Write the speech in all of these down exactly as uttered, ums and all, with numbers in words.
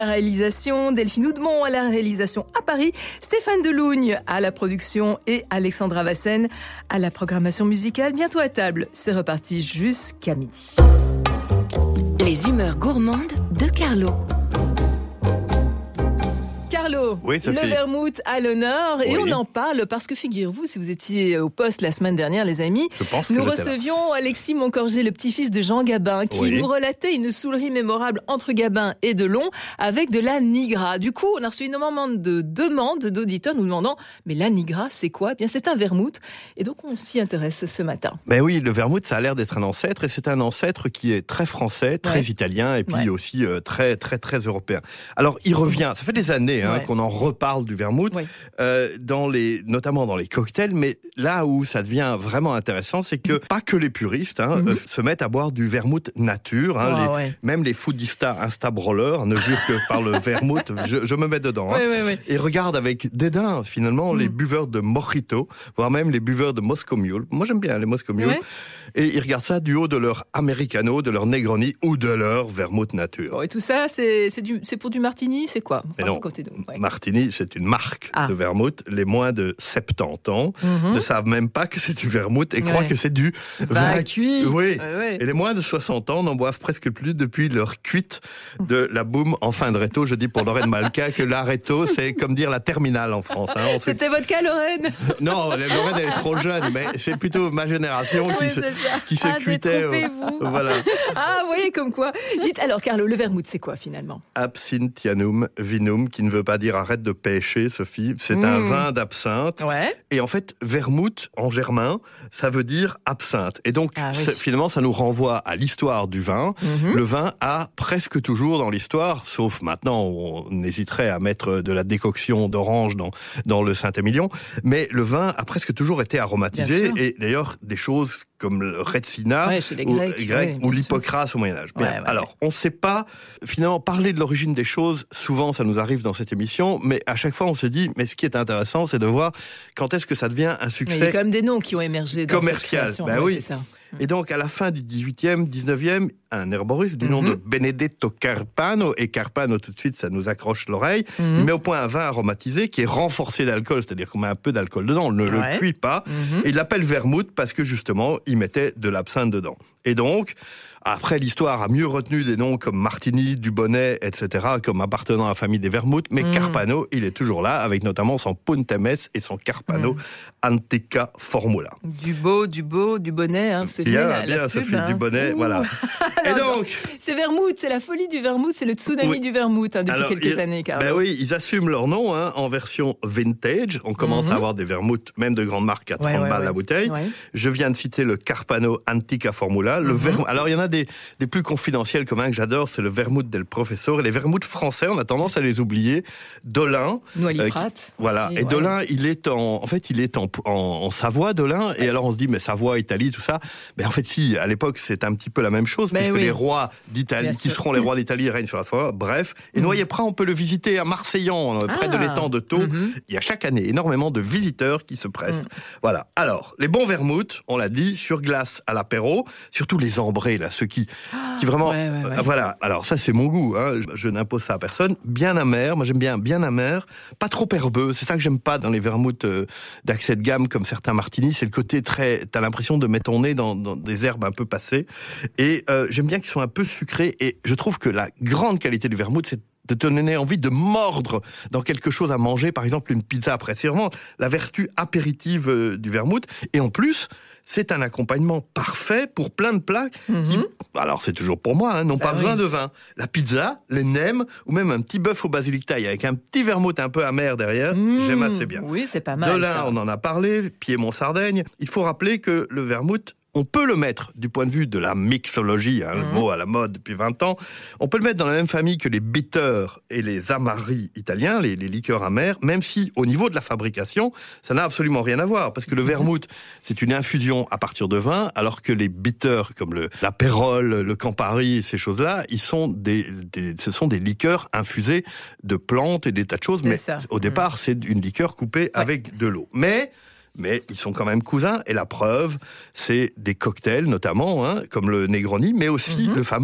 Réalisation, Delphine Oudemont à la réalisation à Paris, Stéphane Delougne à la production et Alexandra Vassen à la programmation musicale. Bientôt à table, c'est reparti jusqu'à midi. Les humeurs gourmandes de Carlo. Carlo, oui, le vermouth à l'honneur et oui. on en parle parce que figurez-vous, si vous étiez au poste la semaine dernière, les amis, nous recevions Alexis Moncorgé, le petit-fils de Jean Gabin, qui oui. nous relatait une soulerie mémorable entre Gabin et Delon avec de la Nigra. Du coup, on a reçu énormément de demandes d'auditeurs nous demandant mais la Nigra, c'est quoi ? Eh bien, c'est un vermouth et donc on s'y intéresse ce matin. Ben oui, le vermouth, ça a l'air d'être un ancêtre et c'est un ancêtre qui est très français, très ouais. italien et puis ouais. aussi euh, très très très européen. Alors, il revient, ça fait des années hein, ouais. qu'on en reparle du vermouth, oui. euh, dans les, notamment dans les cocktails, mais là où ça devient vraiment intéressant, c'est que pas que les puristes hein, mm-hmm. euh, se mettent à boire du vermouth nature, hein, oh, les, ouais. même les foodistas Insta-brawlers ne jurent que par le vermouth, je, je me mets dedans, hein, oui, oui, oui. et regardent avec dédain finalement mm. les buveurs de mojito, voire même les buveurs de Moscow Mule. Moi j'aime bien les Moscow Mule, ouais. et ils regardent ça du haut de leur americano, de leur negroni ou de leur vermouth nature. Oh, et tout ça, c'est, c'est, du, c'est pour du martini, c'est quoi ? Mais non, ouais. Martini, c'est une marque ah. de vermouth. Les moins de soixante-dix ans mm-hmm. ne savent même pas que c'est du vermouth et ouais. croient que c'est du vin cuit. Oui. Ouais, ouais. Et les moins de soixante ans n'en boivent presque plus depuis leur cuite de la boum en fin de réto. Je dis pour Lorraine Malka que la réto, c'est comme dire la terminale en France. Hein. Fait... C'était votre cas, Lorraine ? Non, Lorraine, elle est trop jeune, mais c'est plutôt ma génération qui, oui, se, qui se ah, cuitait. Euh, voilà. Ah, vous voyez, comme quoi. Dites alors, Carlo, le vermouth, c'est quoi finalement ? Absinthianum vinum, qui ne veut pas dire arrête de pêcher, Sophie. C'est mmh. un vin d'absinthe. Ouais. Et en fait, vermouth, en germain, ça veut dire absinthe. Et donc, ah, oui. finalement, ça nous renvoie à l'histoire du vin. Mmh. Le vin a presque toujours dans l'histoire, sauf maintenant, on hésiterait à mettre de la décoction d'orange dans, dans le Saint-Émilion, mais le vin a presque toujours été aromatisé. Et d'ailleurs, des choses comme le Retsina ouais, chez les Grecs, ou, Grecs, ouais, ou l'Hippocrate au Moyen-Âge. Ouais, ouais, alors, ouais. on ne sait pas, finalement, parler de l'origine des choses, souvent ça nous arrive dans cette émission, mais à chaque fois on se dit, mais ce qui est intéressant, c'est de voir quand est-ce que ça devient un succès commercial. Il y a quand même des noms qui ont émergé dans commercial. cette création. Ben ouais, oui. C'est ça. Et donc, à la fin du dix-huitième, dix-neuvième, un herboriste du nom mm-hmm. de Benedetto Carpano, et Carpano, tout de suite, ça nous accroche l'oreille, mm-hmm. il met au point un vin aromatisé qui est renforcé d'alcool, c'est-à-dire qu'on met un peu d'alcool dedans, on ne ouais. le cuit pas, mm-hmm. et il l'appelle vermouth parce que, justement, il mettait de l'absinthe dedans. Et donc, après, l'histoire a mieux retenu des noms comme Martini, Dubonnet, et cetera, comme appartenant à la famille des vermouths, mais mmh. Carpano, il est toujours là, avec notamment son Puntemes et son Carpano mmh. Antica Formula. Du beau, du beau, du bonnet, hein, c'est bien, la, bien, la Sophie, pub, hein. du bonnet, voilà. Alors, et donc, c'est vermouth, c'est la folie du vermouth, c'est le tsunami oui. du vermouth hein, depuis Alors, quelques il, années, Carlo. Ben oui, ils assument leur nom hein, en version vintage. On commence mmh. à avoir des vermouths, même de grande marque, à trente ouais, ouais, balles ouais. la bouteille. Ouais. Je viens de citer le Carpano Antica Formula. Le mmh. vermouth. Alors, il y en a des, des plus confidentiels comme un que j'adore, c'est le vermouth del professeur. Et les vermouths français, on a tendance à les oublier. Dolin. Noailly Prat. Euh, voilà. Aussi, et ouais. Dolin, il est en, en fait, il est en, en, en Savoie, Dolin. Ouais. Et alors, on se dit, mais Savoie, Italie, tout ça. Mais en fait, si, à l'époque, c'est un petit peu la même chose, mais puisque oui. les rois d'Italie, Bien qui sûr. seront les rois d'Italie, règnent sur la Savoie. Bref. Et mmh. Noailly Prat, on peut le visiter à Marseillan, ah. près de l'étang de Thau. Mmh. Il y a chaque année énormément de visiteurs qui se pressent. Mmh. Voilà. Alors, les bons vermouths, on l'a dit, sur glace à l'apéro, surtout les ambrés, là, ceux qui, ah. qui vraiment, ouais, ouais, ouais. Euh, voilà. Alors, ça, c'est mon goût, hein. Je, je n'impose ça à personne. Bien amer. Moi, j'aime bien bien amer. Pas trop herbeux. C'est ça que j'aime pas dans les vermouths euh, d'accès de gamme comme certains martinis. C'est le côté très, t'as l'impression de mettre ton nez dans, dans des herbes un peu passées. Et, euh, j'aime bien qu'ils soient un peu sucrés. Et je trouve que la grande qualité du vermouth, c'est de te donner envie de mordre dans quelque chose à manger, par exemple une pizza après. C'est vraiment la vertu apéritive euh, du vermouth. Et en plus, c'est un accompagnement parfait pour plein de plats mm-hmm. qui, alors c'est toujours pour moi, hein, n'ont bah pas oui. besoin de vin. La pizza, les nems, ou même un petit bœuf au basilic thaï avec un petit vermouth un peu amer derrière, mmh. j'aime assez bien. Oui, c'est pas mal. De là, ça. on en a parlé, Piémont-Sardaigne. Il faut rappeler que le vermouth, on peut le mettre du point de vue de la mixologie, hein, mmh. le mot à la mode depuis vingt ans, on peut le mettre dans la même famille que les bitters et les amari italiens, les, les liqueurs amères, même si au niveau de la fabrication, ça n'a absolument rien à voir, parce que le vermouth, c'est une infusion à partir de vin, alors que les bitters, comme le, l'apérole, le Campari, ces choses-là, ils sont des, des, ce sont des liqueurs infusées de plantes et des tas de choses, mais ça. au départ, mmh. c'est une liqueur coupée ouais. avec de l'eau. Mais... Mais ils sont quand même cousins, et la preuve, c'est des cocktails notamment, hein, comme le Negroni, mais aussi mm-hmm. le fameux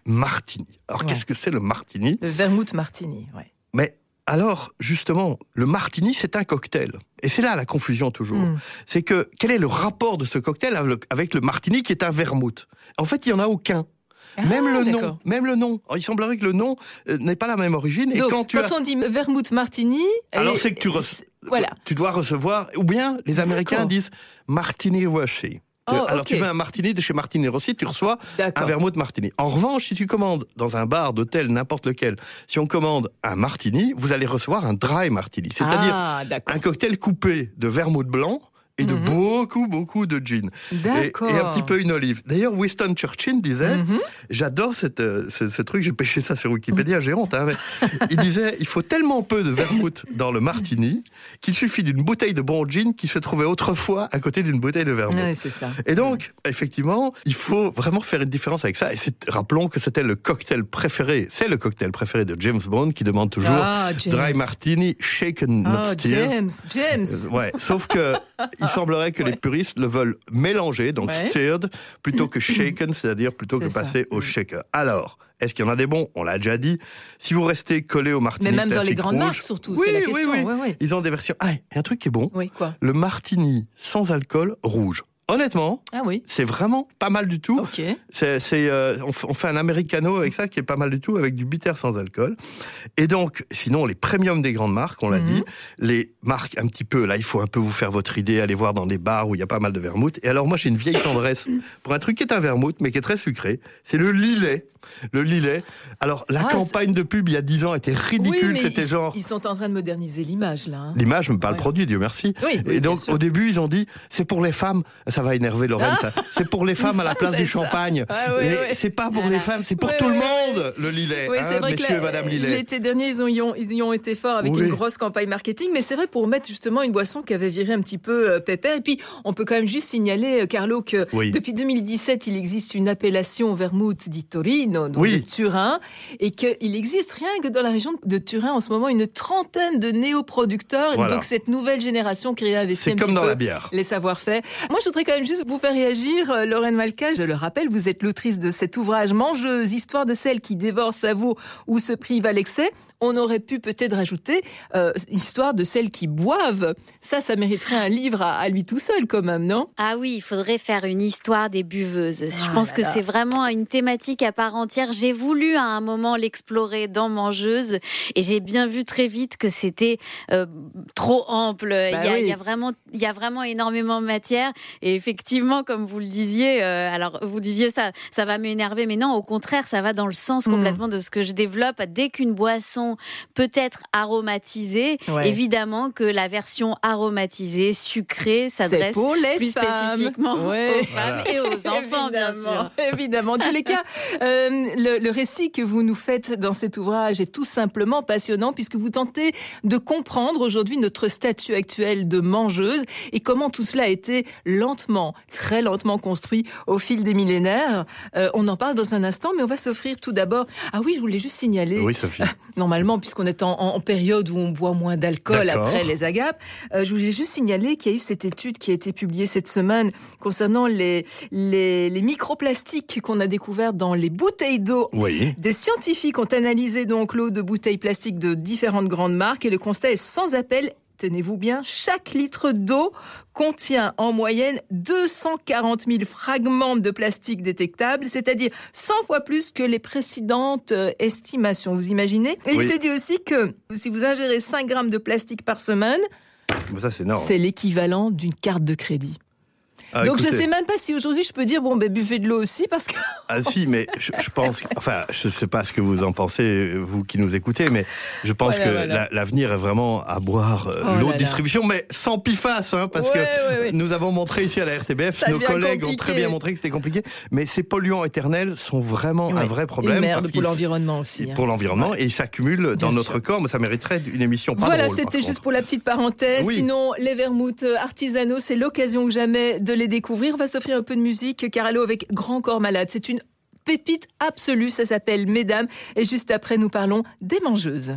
martini. Alors, ouais. qu'est-ce que c'est le martini ? Le vermouth martini, oui. Mais alors, justement, le martini, c'est un cocktail. Et c'est là la confusion toujours. Mm. C'est que, quel est le rapport de ce cocktail avec le martini qui est un vermouth ? En fait, il n'y en a aucun. Ah, même le d'accord. nom, même le nom. Alors, il semblerait que le nom euh, n'ait pas la même origine. Donc, et quand, tu quand as... on dit vermouth martini, alors et... c'est que tu, re... voilà. tu dois recevoir, ou bien les Américains d'accord. disent martini Rossi. Oh, alors okay. tu veux un martini de chez Martini Rossi, tu reçois d'accord. un vermouth martini. En revanche, si tu commandes dans un bar, d'hôtel, n'importe lequel, si on commande un martini, vous allez recevoir un dry martini, c'est-à-dire ah, un cocktail coupé de vermouth blanc et de mm-hmm. beaucoup, beaucoup de gin. D'accord. Et, et un petit peu une olive. D'ailleurs, Winston Churchill disait, mm-hmm. j'adore cette, ce, ce truc, j'ai pêché ça sur Wikipédia, j'ai honte, hein, mais il disait, il faut tellement peu de vermouth dans le martini qu'il suffit d'une bouteille de bon gin qui se trouvait autrefois à côté d'une bouteille de vermouth. Ouais, c'est ça. Et donc, effectivement, il faut vraiment faire une différence avec ça. Et c'est, rappelons que c'était le cocktail préféré, c'est le cocktail préféré de James Bond qui demande toujours ah, dry martini, shaken, not oh, stirred. James, James. Euh, ouais, sauf que il semblerait que ouais. les puristes le veulent mélanger, donc ouais. stirred, plutôt que shaken, c'est-à-dire plutôt c'est que passer ça. Au shaker. Alors, est-ce qu'il y en a des bons ? On l'a déjà dit. Si vous restez collé au martini mais même dans les grandes rouge, marques surtout, oui, c'est la question. Oui, oui. Ouais, ouais. Ils ont des versions. Ah, il y a un truc qui est bon. Oui, quoi ? Le martini sans alcool rouge. Honnêtement, ah oui. c'est vraiment pas mal du tout. Okay. C'est, c'est, euh, on, f- on fait un americano avec ça qui est pas mal du tout, avec du bitter sans alcool. Et donc, sinon, les premiums des grandes marques, on l'a mm-hmm. dit, les marques un petit peu, là, il faut un peu vous faire votre idée, aller voir dans des bars où il y a pas mal de vermouth. Et alors, moi, j'ai une vieille tendresse pour un truc qui est un vermouth, mais qui est très sucré. C'est le Lillet. Le Lillet. Alors, la ah, campagne c'est... de pub, il y a dix ans, était ridicule. Oui, C'était ils, genre... Ils sont en train de moderniser l'image, là. Hein. L'image, mais pas ouais. le produit, Dieu merci. Oui, oui, et donc, au début, ils ont dit, c'est pour les femmes. Ça va énerver Lorraine, ah. ça. C'est pour les femmes à la place du ça. champagne. Ah, oui, mais oui. c'est pas pour voilà. les femmes, c'est pour oui, tout oui, le monde, oui. le Lillet. Oui, hein, c'est vrai messieurs que la, et madame Lillet. L'été dernier, ils, ont, ils, ont, ils y ont été forts avec oui. une grosse campagne marketing. Mais c'est vrai, pour mettre justement une boisson qui avait viré un petit peu euh, pépère. Et puis, on peut quand même juste signaler, Carlo, que oui. depuis deux mille dix-sept, il existe une appellation vermouth di Torino, donc oui. de Turin. Et qu'il existe rien que dans la région de Turin en ce moment une trentaine de néoproducteurs. Voilà. Donc cette nouvelle génération qui réinvestit un petit peu. C'est comme dans la bière. Les savoir-faire. Moi, je voudrais quand même juste vous faire réagir, euh, Lorraine Malka. Je le rappelle, vous êtes l'autrice de cet ouvrage Mangeuse, histoire de celle qui dévore, savoure ou se prive à l'excès. On aurait pu peut-être rajouter euh, histoire de celles qui boivent. Ça, ça mériterait un livre à, à lui tout seul quand même, non ? Ah oui, il faudrait faire une histoire des buveuses. Ah Je pense là que là. c'est vraiment une thématique à part entière. J'ai voulu à un moment l'explorer dans Mangeuse et j'ai bien vu très vite que c'était euh, trop ample. Bah il, y a, oui. il, y a vraiment, il y a vraiment énormément de matière. Et effectivement, comme vous le disiez, euh, alors vous disiez ça, ça va m'énerver, mais non, au contraire, ça va dans le sens complètement mmh. de ce que je développe. Dès qu'une boisson peut être aromatisée, ouais. évidemment que la version aromatisée, sucrée, s'adresse plus femmes. spécifiquement ouais. aux femmes et aux enfants, bien sûr. Évidemment. En tous les cas, euh, le, le récit que vous nous faites dans cet ouvrage est tout simplement passionnant puisque vous tentez de comprendre aujourd'hui notre statut actuel de mangeuse et comment tout cela a été lentement, très lentement construit au fil des millénaires. Euh, on en parle dans un instant, mais on va s'offrir tout d'abord... Ah oui, je voulais juste signaler... Oui, Sophie. Normalement, puisqu'on est en, en période où on boit moins d'alcool D'accord. après les agapes, euh, je voulais juste signaler qu'il y a eu cette étude qui a été publiée cette semaine concernant les, les, les microplastiques qu'on a découverts dans les bouteilles d'eau. Oui. Des scientifiques ont analysé donc l'eau de bouteilles plastiques de différentes grandes marques et le constat est sans appel. Tenez-vous bien, chaque litre d'eau contient en moyenne deux cent quarante mille fragments de plastique détectables, c'est-à-dire cent fois plus que les précédentes euh, estimations. Vous imaginez ? Et oui. il s'est dit aussi que si vous ingérez cinq grammes de plastique par semaine, ça, c'est, c'est l'équivalent d'une carte de crédit. Ah, Donc écoutez, je sais même pas si aujourd'hui je peux dire bon ben buvez de l'eau aussi parce que ah si mais je, je pense que, enfin je sais pas ce que vous en pensez vous qui nous écoutez mais je pense voilà, que voilà. La, l'avenir est vraiment à boire euh, oh l'eau de distribution mais sans piface hein, parce ouais, que ouais, ouais. nous avons montré ici à la R T B F, ça nos collègues compliqué. Ont très bien montré que c'était compliqué mais ces polluants éternels sont vraiment ouais. un vrai problème. Une merde pour l'environnement aussi. Hein. Pour l'environnement ouais. et ils s'accumulent dans bien notre sûr. Corps mais ça mériterait une émission pas voilà drôle, c'était juste contre. Pour la petite parenthèse oui. Sinon les vermouths artisanaux c'est l'occasion que jamais de les découvrir. On va s'offrir un peu de musique, Caralo avec Grand Corps Malade. C'est une pépite absolue, ça s'appelle Mesdames. Et juste après, nous parlons des mangeuses.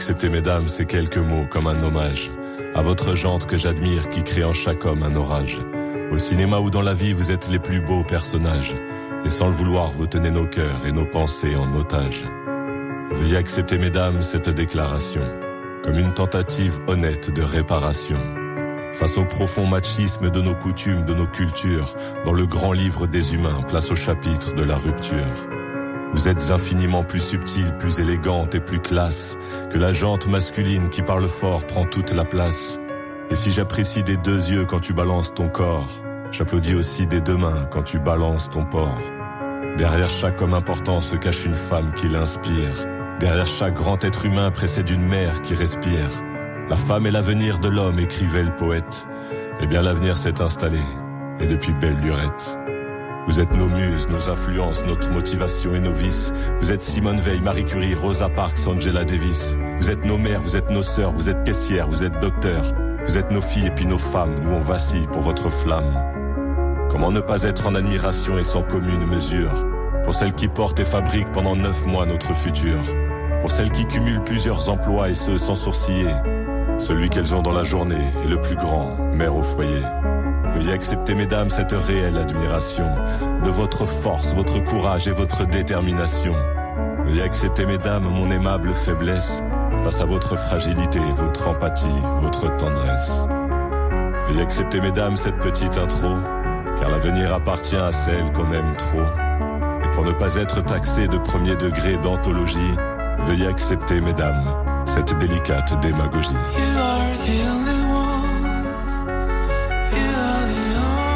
accepter, mesdames, ces quelques mots comme un hommage à votre jante que j'admire, qui crée en chaque homme un orage. Au cinéma ou dans la vie, vous êtes les plus beaux personnages. Et sans le vouloir, vous tenez nos cœurs et nos pensées en otage. Veuillez accepter, mesdames, cette déclaration comme une tentative honnête de réparation. Face au profond machisme de nos coutumes, de nos cultures, dans le grand livre des humains, place au chapitre de la rupture. Vous êtes infiniment plus subtile, plus élégante et plus classe que la jante masculine qui parle fort prend toute la place. Et si j'apprécie des deux yeux quand tu balances ton corps, j'applaudis aussi des deux mains quand tu balances ton porc. Derrière chaque homme important se cache une femme qui l'inspire. Derrière chaque grand être humain précède une mère qui respire. La femme est l'avenir de l'homme, écrivait le poète. Eh bien l'avenir s'est installé, et depuis belle lurette. Vous êtes nos muses, nos influences, notre motivation et nos vices. Vous êtes Simone Veil, Marie Curie, Rosa Parks, Angela Davis. Vous êtes nos mères, vous êtes nos sœurs, vous êtes caissières, vous êtes docteurs. Vous êtes nos filles et puis nos femmes, nous on vacille pour votre flamme. Comment ne pas être en admiration et sans commune mesure pour celles qui portent et fabriquent pendant neuf mois notre futur. Pour celles qui cumulent plusieurs emplois et ce sans sourciller. Celui qu'elles ont dans la journée est le plus grand, mère au foyer. Veuillez accepter, mesdames, cette réelle admiration de votre force, votre courage et votre détermination. Veuillez accepter, mesdames, mon aimable faiblesse face à votre fragilité, votre empathie, votre tendresse. Veuillez accepter, mesdames, cette petite intro, car l'avenir appartient à celle qu'on aime trop. Et pour ne pas être taxé de premier degré d'anthologie, veuillez accepter, mesdames, cette délicate démagogie. You are the only one. You are the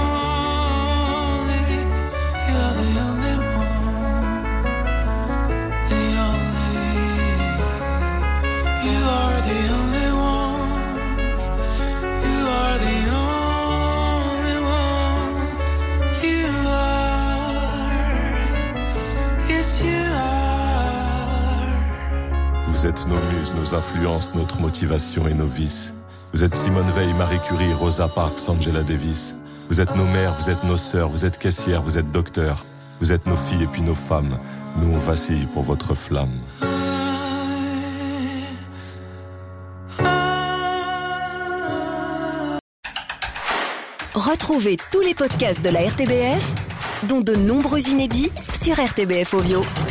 only. You are the only one. The only. You are the only one. You are the only one. You are. Yes, you are. Vous êtes nos muses, nos influences, notre motivation et nos vices. Vous êtes Simone Veil, Marie Curie, Rosa Parks, Angela Davis. Vous êtes nos mères, vous êtes nos sœurs, vous êtes caissières, vous êtes docteurs. Vous êtes nos filles et puis nos femmes. Nous on vacille pour votre flamme. Retrouvez tous les podcasts de la R T B F, dont de nombreux inédits, sur R T B F Audio.